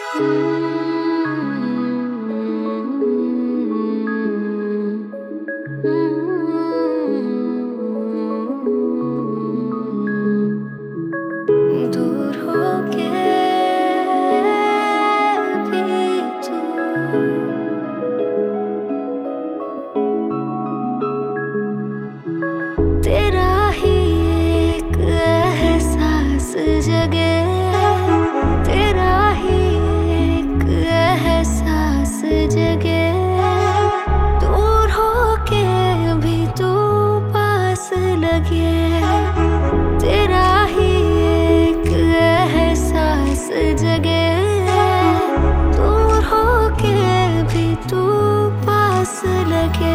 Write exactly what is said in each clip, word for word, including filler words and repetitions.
दूर होके भी तू तेरा ही एक एहसास जगे, तेरा ही एक एहसास जगे। दूर होके भी तू पास लगे, तेरा ही एक एहसास जगे। दूर होके भी तू पास लगे,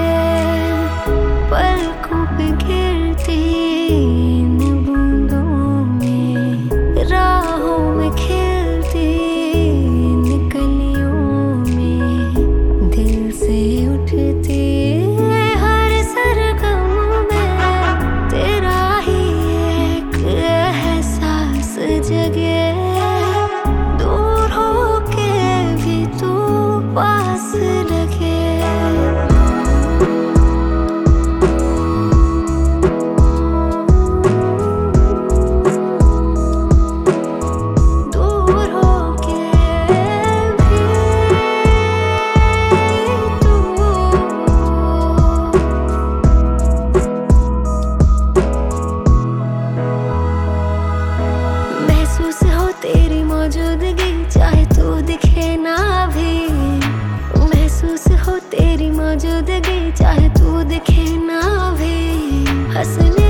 पलकों पे गिरती इन बूंदों में, राहों में खिलती इन कलियों में, दिल से उठती हर सरगम में, तेरा ही एक एहसास जगे। दूर होके भी तू पास लगे। महसूस हो तेरी मौजूदगी चाहे तू दिखे ना भी, महसूस हो तेरी मौजूदगी चाहे तू दिखे ना भी। हंसने